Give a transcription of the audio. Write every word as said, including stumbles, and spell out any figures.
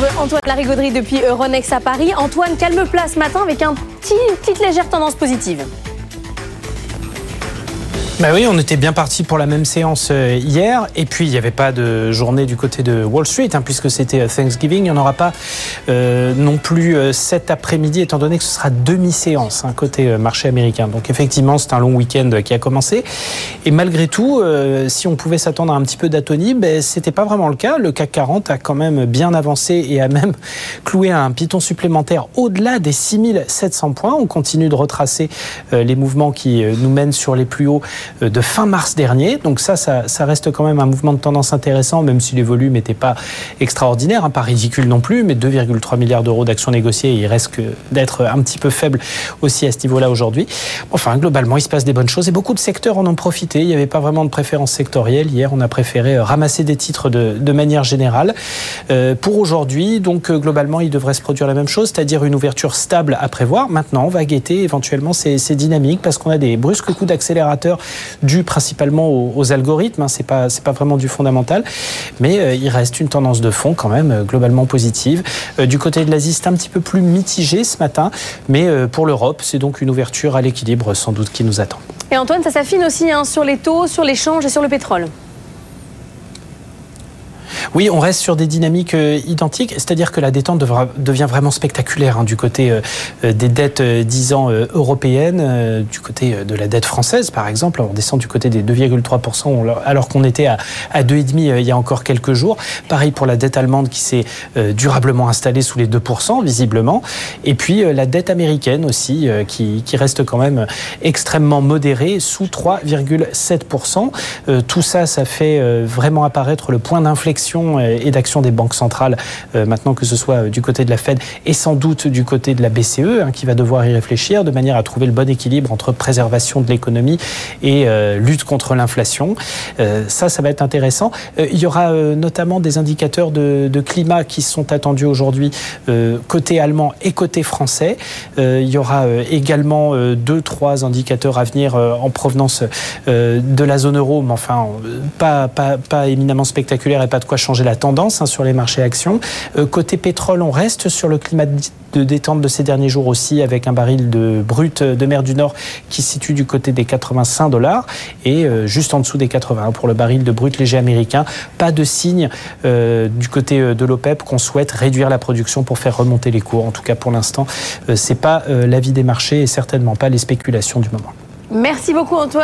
Antoine Larigauderie depuis Euronext à Paris. Antoine, calme plat ce matin avec un petit, une petite légère tendance positive. Bah oui, on était bien parti pour la même séance hier, et puis il n'y avait pas de journée du côté de Wall Street, hein, puisque c'était Thanksgiving. Il n'y en aura pas euh, non plus euh, cet après-midi, étant donné que ce sera demi-séance hein, côté euh, marché américain. Donc effectivement, c'est un long week-end qui a commencé, et malgré tout, euh, si on pouvait s'attendre à un petit peu d'atonie, ben, c'était pas vraiment le cas. Le C A C quarante a quand même bien avancé et a même cloué un piton supplémentaire au-delà des six mille sept cents points. On continue de retracer euh, les mouvements qui euh, nous mènent sur les plus hauts de fin mars dernier. Donc ça, ça, ça reste quand même un mouvement de tendance intéressant, même si les volumes n'étaient pas extraordinaires, hein, pas ridicules non plus, mais deux virgule trois milliards d'euros d'actions négociées, il reste que d'être un petit peu faible aussi à ce niveau-là aujourd'hui. Enfin, globalement, il se passe des bonnes choses et beaucoup de secteurs en ont profité. Il n'y avait pas vraiment de préférence sectorielle. Hier, on a préféré ramasser des titres de, de manière générale. Euh, pour aujourd'hui, donc globalement, il devrait se produire la même chose, c'est-à-dire une ouverture stable à prévoir. Maintenant, on va guetter éventuellement ces, ces dynamiques parce qu'on a des brusques coups d'accélérateur dû principalement aux, aux algorithmes, hein, c'est pas c'est pas vraiment du fondamental, mais euh, il reste une tendance de fond quand même euh, globalement positive. Euh, du côté de l'Asie, c'est un petit peu plus mitigé ce matin, mais euh, pour l'Europe, c'est donc une ouverture à l'équilibre sans doute qui nous attend. Et Antoine, ça s'affine aussi hein, sur les taux, sur les changes et sur le pétrole. Oui, on reste sur des dynamiques euh, identiques, c'est-à-dire que la détente devra, devient vraiment spectaculaire hein, du côté euh, des dettes euh, dix ans euh, européennes, euh, du côté euh, de la dette française par exemple. On descend du côté des deux virgule trois pour cent alors qu'on était à, à deux virgule cinq pour cent euh, il y a encore quelques jours. Pareil pour la dette allemande qui s'est euh, durablement installée sous les deux pour cent visiblement. Et puis euh, la dette américaine aussi euh, qui, qui reste quand même extrêmement modérée sous trois virgule sept pour cent. Euh, tout ça, ça fait euh, vraiment apparaître le point d'inflexion et d'action des banques centrales, euh, maintenant que ce soit du côté de la Fed et sans doute du côté de la B C E, hein, qui va devoir y réfléchir de manière à trouver le bon équilibre entre préservation de l'économie et euh, lutte contre l'inflation. Euh, ça, ça va être intéressant. Euh, il y aura euh, notamment des indicateurs de, de climat qui sont attendus aujourd'hui euh, côté allemand et côté français. Euh, il y aura euh, également euh, deux, trois indicateurs à venir euh, en provenance euh, de la zone euro, mais enfin, pas, pas, pas éminemment spectaculaire et pas de quoi changer la tendance hein, sur les marchés actions. Euh, côté pétrole, on reste sur le climat de détente de ces derniers jours aussi, avec un baril de brut de mer du Nord qui se situe du côté des quatre-vingt-cinq dollars et euh, juste en dessous des quatre-vingts pour le baril de brut léger américain. Pas de signe euh, du côté de l'OPEP qu'on souhaite réduire la production pour faire remonter les cours. En tout cas, pour l'instant, euh, c'est pas euh, l'avis des marchés et certainement pas les spéculations du moment. Merci beaucoup Antoine.